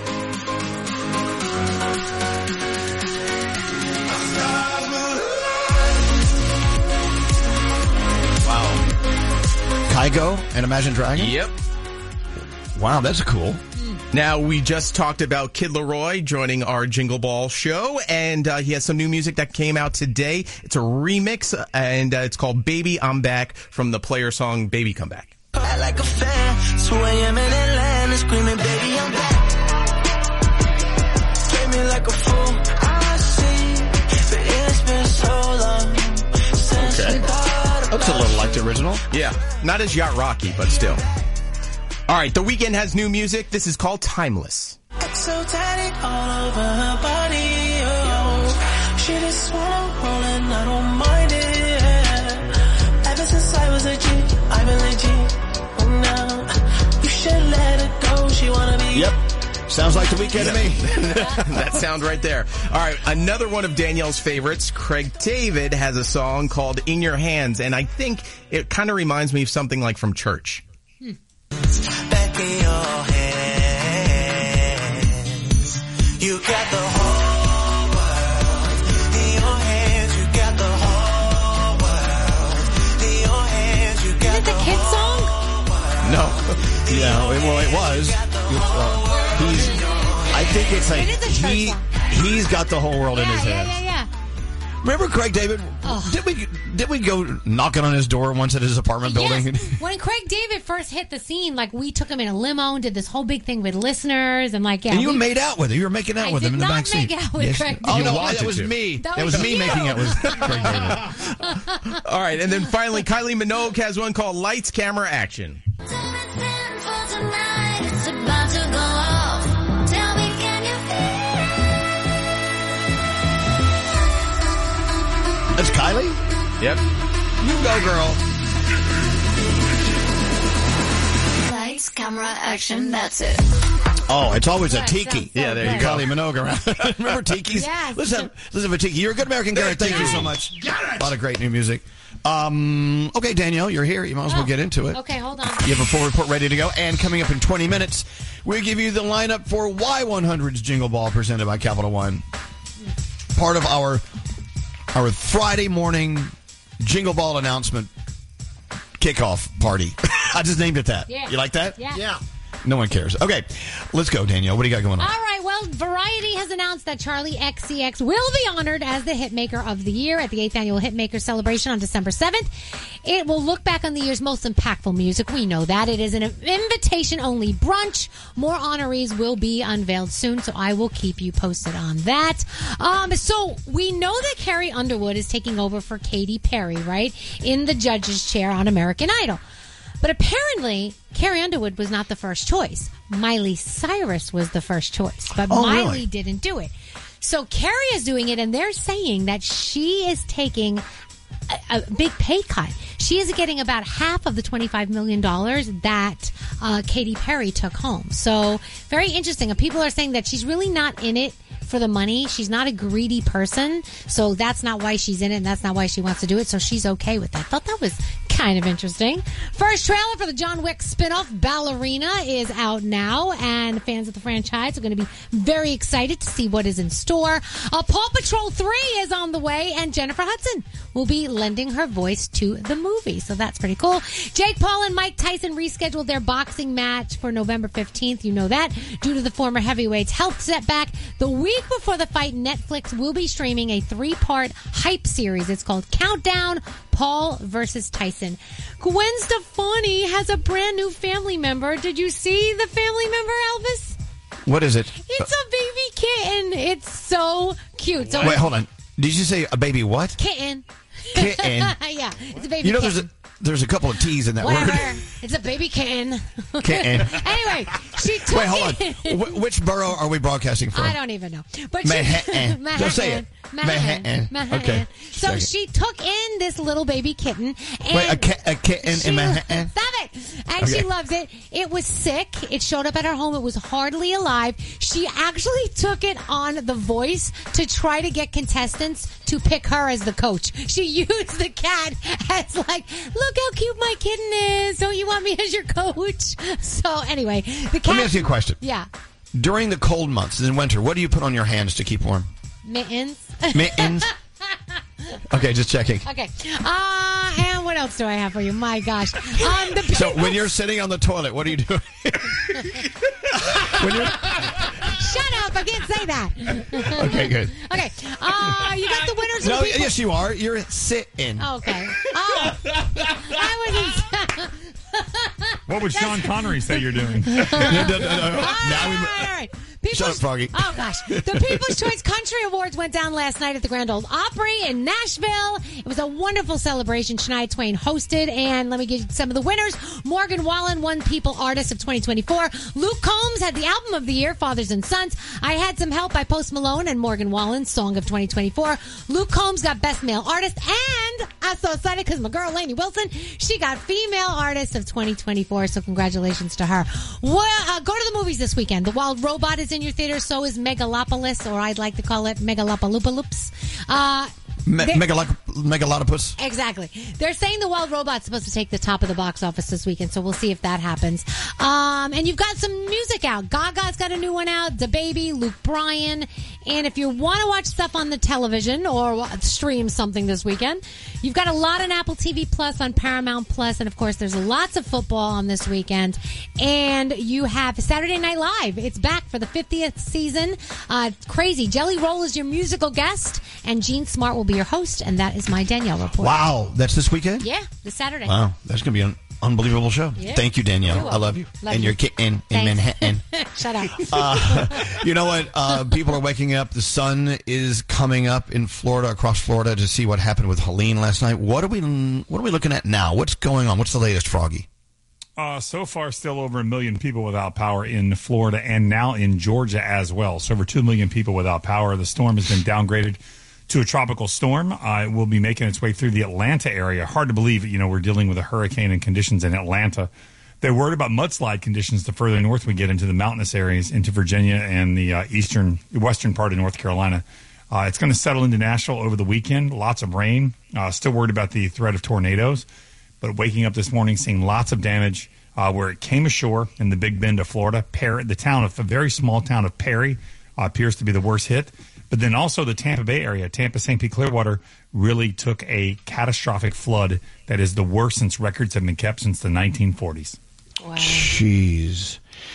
Kygo and Imagine Dragons?
Yep.
Wow, that's cool.
Now, we just talked about Kid Laroi joining our Jingle Ball show, and uh, he has some new music that came out today. It's a remix, and uh, it's called Baby I'm Back from the Player song Baby Come Back.
I like a fan, two a.m. in Atlanta, screaming, baby, I'm back. Treat me like a fool, I see, but it's been so long since
Okay.
we thought
That's a little like the original.
Yeah, not as yacht rocky, but still. All right, The Weeknd has new music. This is called Timeless.
exotic all over her body, oh. She just wanna roll and I don't mind it. Ever since I was a G, I've been legit. Oh, now you should let her go. She wanna be.
Yep. Sounds like The Weeknd to me.
That sound right there. All right, another one of Danielle's favorites, Craig David, has a song called In Your Hands, and I think it kind of reminds me of something like from church.
Back in your hands, you got the whole world in your hands. You got the whole world in your hands. You got
Is it the kid song?
No.
Yeah, well, it was. Uh, he's, I think it's like,
It is a church
he,
song.
he's got the whole world in
Yeah,
his
yeah,
hands.
yeah, yeah.
Remember Craig David?
Oh.
Did we did we go knocking on his door once at his apartment building?
Yes. When Craig David first hit the scene, like we took him in a limo and did this whole big thing with listeners and like yeah.
And you
we,
made out with him. You were making out
I
with
did
him in the
not
back seat.
make out with Craig
Oh
David.
no,
You wanted
that was
to.
me.
That
That was,
was
me
you.
making out with Craig David.
All right, and then finally, Kylie Minogue has one called Lights, Camera, Action.
It's about to go off. Tell me, can you
That's Kylie?
Yep.
You go, girl.
feel lights, camera, action, that's it.
Oh, it's always a
Right,
tiki.
sounds so
Yeah, there you
good.
go.
Kylie Minogue around. Remember tikis?
Yes.
Let's have, let's have a tiki. You're a good American, Garrett. Thank you so much. A lot of great new music. Um, okay, Danielle, you're here. You might as well
Oh,
get into it.
Okay, hold on.
You have a full report ready to go. And coming up in twenty minutes, we give you the lineup for Y one hundred's Jingle Ball presented by Capital One. Part of our our Friday morning Jingle Ball announcement kickoff party. I just named it that.
Yeah.
You like that?
Yeah.
Yeah.
No one cares. Okay, let's go, Danielle. What do you got going on?
All right, well, Well, Variety has announced that Charlie X C X will be honored as the Hitmaker of the Year at the eighth Annual Hitmaker Celebration on December seventh. It will look back on the year's most impactful music. We know that. It is an invitation-only brunch. More honorees will be unveiled soon, so I will keep you posted on that. Um, so we know that Carrie Underwood is taking over for Katy Perry, right, in the judge's chair on American Idol. But apparently, Carrie Underwood was not the first choice. Miley Cyrus was the first choice, but
Oh,
Miley
really?
didn't do it. So Carrie is doing it, and they're saying that she is taking a, a big pay cut. She is getting about half of the twenty-five million dollars that uh, Katy Perry took home. So very interesting. And people are saying that she's really not in it for the money. She's not a greedy person, so that's not why she's in it, and that's not why she wants to do it, so she's okay with that. Thought that was kind of interesting. First trailer for the John Wick spinoff, Ballerina, is out now, and fans of the franchise are going to be very excited to see what is in store. Uh, Paw Patrol three is on the way, and Jennifer Hudson will be lending her voice to the movie, so that's pretty cool. Jake Paul and Mike Tyson rescheduled their boxing match for November fifteenth. You know that, due to the former heavyweight's health setback. The week before the fight, Netflix will be streaming a three-part hype series. It's called Countdown, Paul versus Tyson. Gwen Stefani has a brand new family member. Did you see the family member, Elvis?
What is it?
It's a baby kitten. It's so cute. So
Wait, hold on. Did you say a baby what?
Kitten.
Kitten.
Yeah, it's a baby
You know,
kitten.
there's a there's a couple of T's in that
Whatever.
word.
It's a baby kitten.
Kitten.
Anyway, she took
Wait, hold
it.
on. Wh- which borough are we broadcasting from?
I don't even know. But
Manhattan.
She,
Don't say it.
Manhattan.
Manhattan.
Manhattan.
Okay.
So
Second.
she took in this little baby kitten. And
Wait, a, ki- a kitten
she,
in Manhattan?
Stop it. And
Okay.
she loves it. It was sick. It showed up at her home. It was hardly alive. She actually took it on The Voice to try to get contestants to pick her as the coach. She used the cat as like, look how cute my kitten is. Don't you want me as your coach? So anyway, the cat.
Let me ask you a question.
Yeah.
During the cold months in winter, what do you put on your hands to keep warm?
Mittens.
Mittens? Okay, just checking.
Okay. Uh, and what else do I have for you? My gosh. Um, the
So
people-
when you're sitting on the toilet, what are you doing? when you're
Shut up. I can't say that.
Okay, good.
Okay. Uh, you got the winners
No,
and people.
yes, you are. You're sitting.
Okay. Oh. I wasn't.
What would Sean Connery say you're doing?
No, no, no, no. Now we-
All right. People's,
Shut up, Froggy.
Oh, gosh. The People's Choice Country Awards went down last night at the Grand Ole Opry in Nashville. It was a wonderful celebration Shania Twain hosted. And let me give you some of the winners. Morgan Wallen won People Artist of twenty twenty-four. Luke Combs had the Album of the Year, Fathers and Sons. I Had Some Help by Post Malone and Morgan Wallen, Song of twenty twenty-four. Luke Combs got Best Male Artist. And I'm so excited because my girl, Lainey Wilson, she got Female Artist of twenty twenty-four. So congratulations to her. Well, uh, go to the movies this weekend. The Wild Robot is in your theater. So is Megalopolis, or I'd like to call it Megalopaloopaloops. Uh,
Me-
they-
megalop- megalopus.
Exactly. They're saying the Wild Robot's supposed to take the top of the box office this weekend, so we'll see if that happens. Um, and you've got some music out. Gaga's got a new one out. DaBaby, Luke Bryan. And if you want to watch stuff on the television or wa- stream something this weekend, you've got a lot on Apple T V Plus, on Paramount Plus, and of course there's lots of football on this weekend. And you have Saturday Night Live. It's back for the fiftieth season. Uh, crazy. Jelly Roll is your musical guest, and Gene Smart will be your host, and that is my Danielle report.
Wow, that's this weekend?
Yeah, this Saturday.
Wow, that's going to be an unbelievable show.
Yeah.
Thank you, Danielle.
You're
I love you.
welcome. Love
and
you.
your kitten in
Thanks.
Manhattan.
Shut up.
Uh, you know what? Uh, people are waking up. The sun is coming up in Florida, across Florida, to see what happened with Helene last night. What are we? What are we looking at now? What's going on? What's the latest, Froggy?
Uh, so far, still over a million people without power in Florida and now in Georgia as well. So over two million people without power. The storm has been downgraded to a tropical storm. Uh, it will be making its way through the Atlanta area. Hard to believe, you know, we're dealing with a hurricane and conditions in Atlanta. They're worried about mudslide conditions the further north we get into the mountainous areas, into Virginia and the uh, eastern, western part of North Carolina. Uh, it's going to settle into Nashville over the weekend. Lots of rain. Uh, still worried about the threat of tornadoes. But waking up this morning, seeing lots of damage uh, where it came ashore in the Big Bend of Florida. Perry, the town of a very small town of Perry uh, appears to be the worst hit. But then also the Tampa Bay area, Tampa, Saint Pete, Clearwater, really took a catastrophic flood that is the worst since records have been kept since the nineteen forties.
Wow.
Jeez.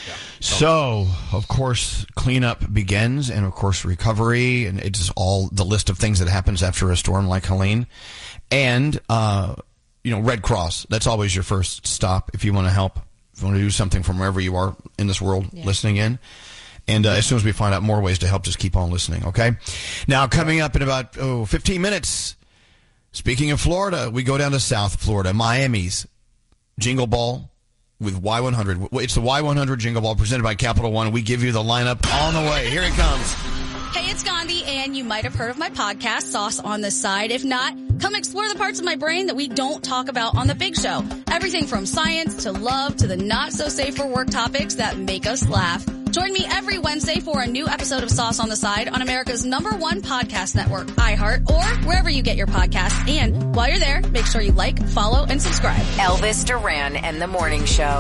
So, of course, cleanup begins, and of course, recovery, and it's all the list of things that happens after a storm like Helene. And, uh, you know, Red Cross, that's always your first stop if you want to help, if you want to do something from wherever you are in this world yeah. listening in. And uh, as soon as we find out more ways to help, just keep on listening, okay? Now, coming up in about, oh, fifteen minutes, speaking of Florida, we go down to South Florida, Miami's Jingle Ball with Y one hundred. It's the Y one hundred Jingle Ball presented by Capital One. We give you the lineup on the way. Here it comes.
Hey, it's Gandhi, and you might have heard of my podcast, Sauce on the Side. If not, come explore the parts of my brain that we don't talk about on The Big Show. Everything from science to love to the not-so-safe-for-work topics that make us laugh. Join me every Wednesday for a new episode of Sauce on the Side on America's number one podcast network, iHeart, or wherever you get your podcasts. And while you're there, make sure you like, follow, and subscribe.
Elvis Duran and the Morning Show.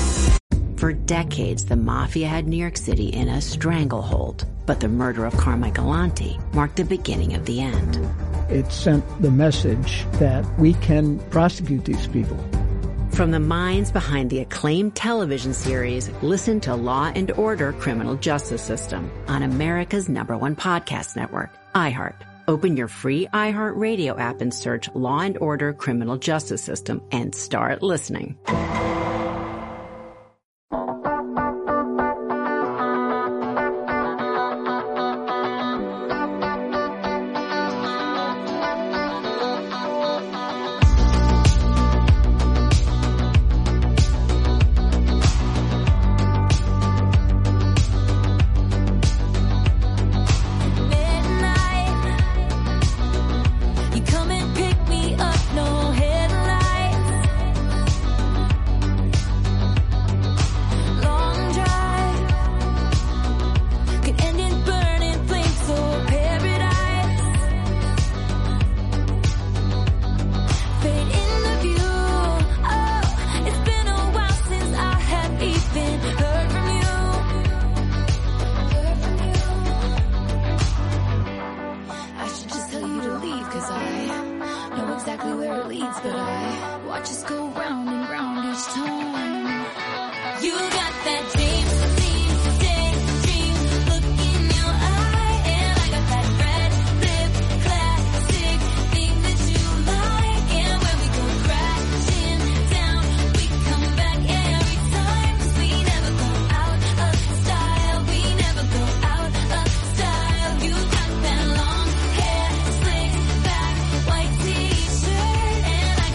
For decades, the mafia had New York City in a stranglehold. But the murder of Carmine Galante marked the beginning of the end.
It sent the message that we can prosecute these people.
From the minds behind the acclaimed television series, listen to Law and Order: Criminal Justice System on America's number one podcast network, iHeart. Open your free iHeart Radio app and search Law and Order: Criminal Justice System and start listening.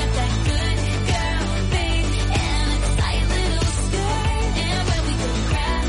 Grab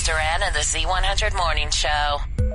Duran and the Z one hundred Morning Show.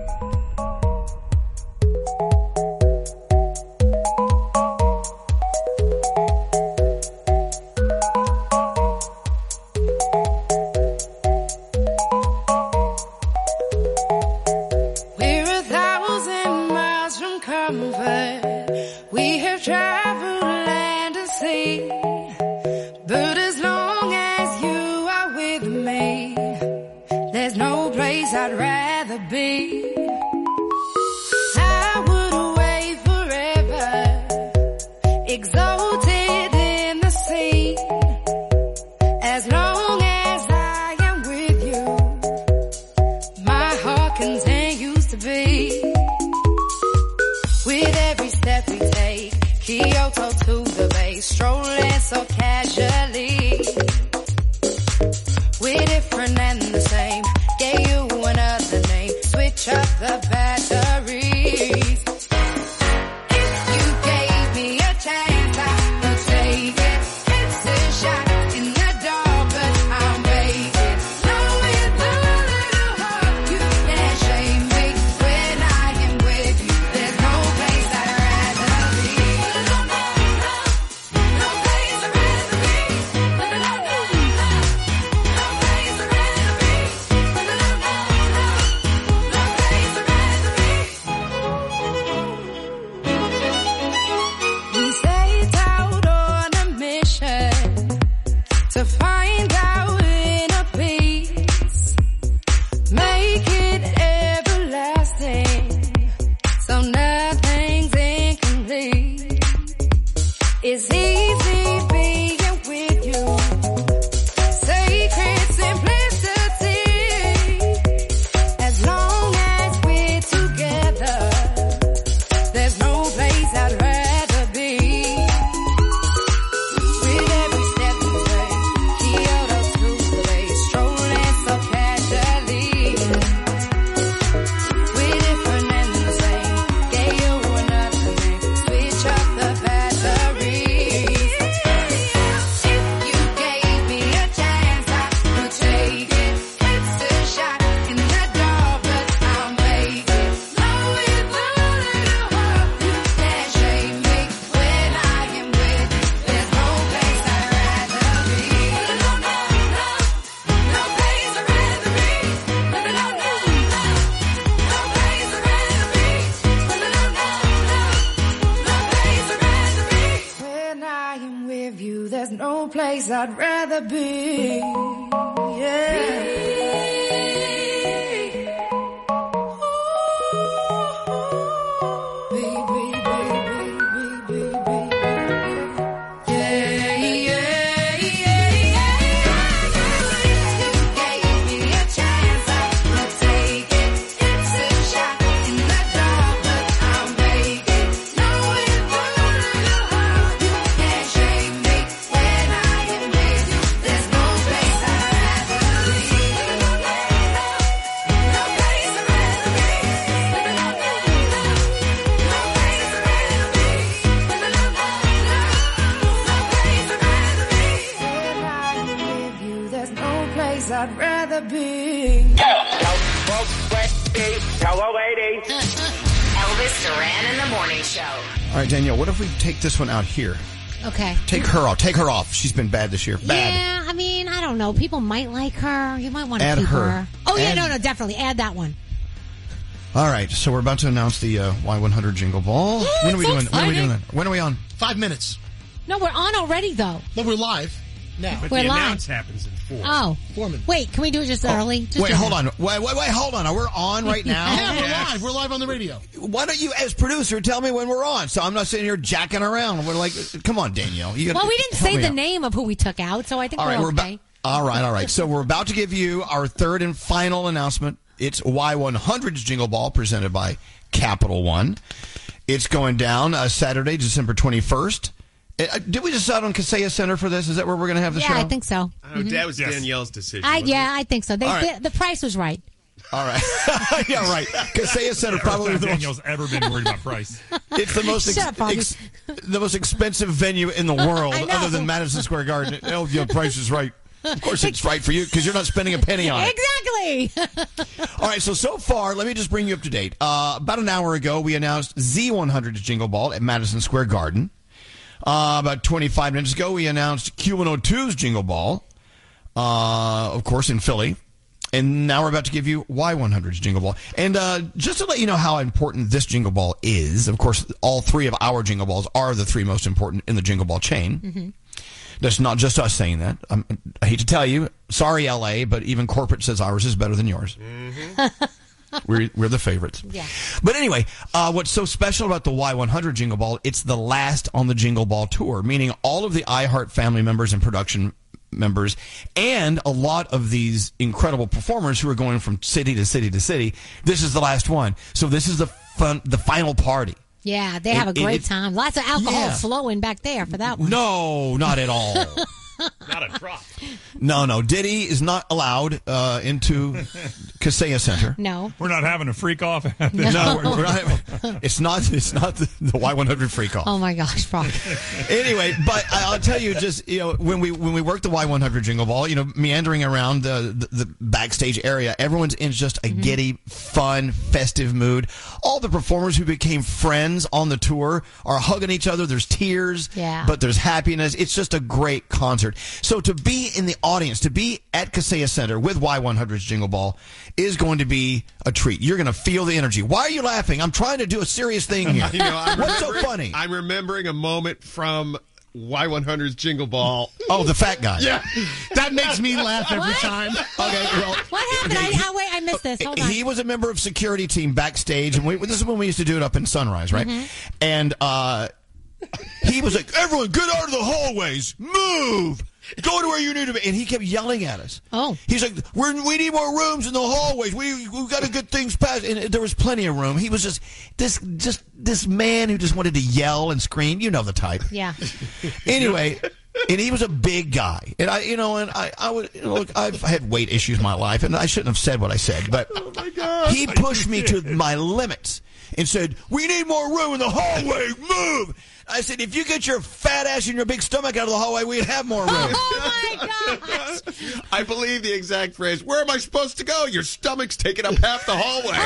We're a thousand miles from comfort. We have traveled land and sea. But as long as you are with me, there's no place I'd rather be. I would away forever, exalted in the sea. As long as I am with you, my heart continues to beat. With every step we take, Kyoto to the bay, strolling so casually. We're different and the same, gave you another name, switch up the batteries. If you gave me a chance, I would take it. It's a shot in the dark, but I'm waiting. Knowing the little heart, you can't shame me. When I am with you, there's no place I'd rather be. No, no, no, no place I'd rather be. No, no, no, no, no place I'd rather be. No, no, no, no, no place I'd rather be. We set out on a mission to find our inner peace, make it everlasting, so nothing's incomplete. It's easy being with you, sacred simplicity. As long as we're together, there's no place I'd rather be. With every step we take, Kyoto to the bay, strolling so casually. We're different and the same, gave you another name, switch up the batteries. If you gave me a chance, I would take it. It's a shot in the dark, but I'm waiting. Knowing the little heart, you can't shame me. When I am with you, there's no place I'd rather be. No, no, no, no place I'd rather be. No, no, no, no, no place I'd rather be. No, no, no, no, no place I'd rather be. When I am with you, there's no place I'd rather be. I'd rather be.
Elvis Duran in the Morning Show.
All right, Danielle, what if we take this one out here?
Okay.
Take her off. Take her off. She's been bad this year. Bad.
Yeah, I mean, I don't know. People might like her. You might want to
Add
keep her.
her.
Oh, yeah,
Add-
no, no, definitely. Add that one.
All right, so we're about to announce the uh, Y one hundred Jingle Ball.
Oh,
when are we
so
doing? When are we doing
exciting.
that? When are we on?
Five minutes.
No, we're on already, though.
But we're live now.
But
We're
the
live.
announce happens in four.
Oh.
Four minutes.
Wait, can we do it just early? Just
Wait,
do
hold
that.
on. Wait, wait, wait, hold on. We're on right now?
Yeah, we're live. We're live on the radio.
Why don't you, as producer, tell me when we're on? So I'm not sitting here jacking around. We're like, come on, Danielle. You gotta
Well, we didn't
help
say
me
the
out.
name of who we took out, so I think
All right,
we're
we're
okay.
about. All right, all right. So we're about to give you our third and final announcement. It's Y one hundred's Jingle Ball presented by Capital One. It's going down uh, Saturday, December twenty-first. Uh, did we decide on Kaseya Center for this? Is that where we're going to have the
yeah,
show?
I think so.
Oh, that was Danielle's decision.
I,
wasn't
yeah,
it?
I think so. They,
All right.
the, the price was right.
All right. yeah, right. Kaseya Center
First
probably
time
the most,
Daniel's ever been worried about price.
it's the most
Shut up, Bobby.
ex, the most expensive venue in the world,
I know.
other than Madison Square Garden. Oh, your price is right. Of course, it's right for you because you're not spending a penny on it.
Exactly. Yay!
All right, so, so far, let me just bring you up to date. Uh, about an hour ago, we announced Z one hundred's Jingle Ball at Madison Square Garden. Uh, about twenty-five minutes ago, we announced Q one oh two's Jingle Ball, uh, of course, in Philly. And now we're about to give you Y one hundred's Jingle Ball. And uh, just to let you know how important this Jingle Ball is, of course, all three of our Jingle Balls are the three most important in the Jingle Ball chain.
Mm-hmm.
That's not just us saying that. Um, I hate to tell you, sorry, L A, but even corporate says ours is better than yours. Mm-hmm. we're, we're the favorites.
Yeah.
But anyway, uh, what's so special about the Y one hundred Jingle Ball, it's the last on the Jingle Ball tour, meaning all of the iHeart family members and production members and a lot of these incredible performers who are going from city to city to city. This is the last one. So this is the fun, the final party.
Yeah, they have
It-
a great
it-
time. Lots of alcohol
Yeah.
flowing back there for that one.
No, not at all.
Not a drop.
No, no. Diddy is not allowed uh, into Kaseya Center.
No.
We're not having a freak off. At
No,
this
we're, we're not having, it's not. It's not the, the Y one hundred freak off.
Oh my gosh, Brock.
Anyway, but I- I'll tell you, just you know, when we when we worked the Y one hundred Jingle Ball, you know, meandering around the the, the backstage area, everyone's in just a giddy, fun, festive mood. All the performers who became friends on the tour are hugging each other. There's tears,
Yeah.
but there's happiness. It's just a great concert. So to be in the audience, to be at Kaseya Center with Y one hundred's Jingle Ball is going to be a treat. You're going to feel the energy. Why are you laughing? I'm trying to do a serious thing here.
You know, I'm
What's so
remembering-
funny?
I'm remembering a moment from Y one hundred's Jingle Ball.
Oh, the fat guy.
Yeah.
That makes me laugh every
What?
time.
Okay, well,
What happened? I, oh, wait, I missed this. Hold on.
he was a member of security team backstage, and we, this is when we used to do it up in Sunrise, right?
Mm-hmm.
And uh, he was like, "Everyone, get out of the hallways, move, go to where you need to be." And he kept yelling at us.
Oh,
he's like, We're, "We need more rooms in the hallways. We we got to get things passed." And there was plenty of room. He was just this just this man who just wanted to yell and scream. You know the type.
Yeah.
Anyway, and he was a big guy, and I, you know, and I, I would you know, look. I've had weight issues in my life, and I shouldn't have said what I said, but
Oh my God.
he pushed me to my limits and said, "We need more room in the hallway. Move." I said, "If you get your fat ass and your big stomach out of the hallway, we'd have more room."
Oh my gosh.
I believe the exact phrase. Where am I supposed to go? Your stomach's taking up half the hallway.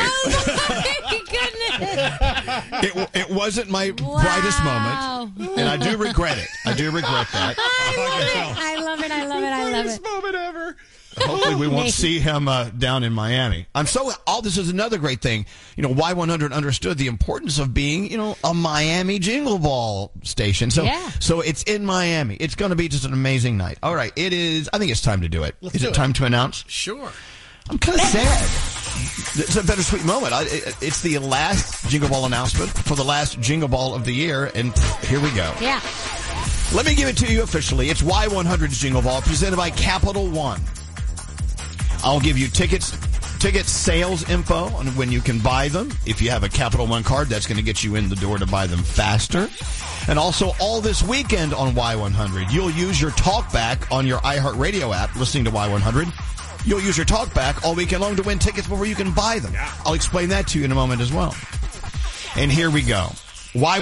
Oh my goodness.
It, it wasn't my
Wow.
brightest moment, and I do regret it. I do regret that.
I love it. I love it. I love it. I love
Greatest
it.
moment ever.
Hopefully we won't see him uh, down in Miami. I'm so, all this is another great thing. You know, Y one hundred understood the importance of being, you know, a Miami Jingle Ball station. So,
Yeah.
so it's in Miami. It's going to be just an amazing night. All right. It is, I think it's time to do it.
Let's
is
do
it
it.
time to announce?
Sure.
I'm kind of sad. It's a bittersweet moment. I, it, it's the last Jingle Ball announcement for the last Jingle Ball of the year. And here we go.
Yeah.
Let me give it to you officially. It's Y one hundred's Jingle Ball presented by Capital One. I'll give you tickets, ticket sales info on when you can buy them. If you have a Capital One card, that's going to get you in the door to buy them faster. And also, all this weekend on Y one hundred, you'll use your talkback on your iHeartRadio app, listening to Y one hundred. You'll use your talkback all weekend long to win tickets before you can buy them. I'll explain that to you in a moment as well. And here we go. Y